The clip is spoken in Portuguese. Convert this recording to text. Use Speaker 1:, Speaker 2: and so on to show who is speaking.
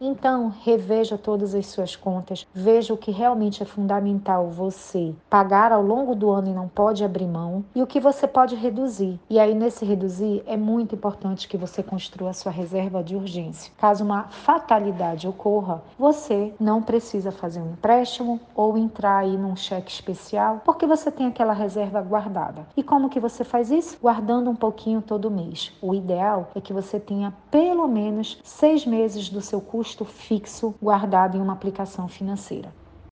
Speaker 1: Então, reveja todas as suas contas, veja o que realmente é fundamental você pagar ao longo do ano e não pode abrir mão, e o que você pode reduzir. E aí, nesse reduzir, é muito importante que você construa a sua reserva de urgência. Caso uma fatalidade ocorra, você não precisa fazer um empréstimo ou entrar aí num cheque especial, porque você tem aquela reserva guardada. E como que você faz isso? Guardando um pouquinho todo mês. O ideal é que você tenha pelo menos 6 meses do seu custo fixo guardado em uma aplicação financeira.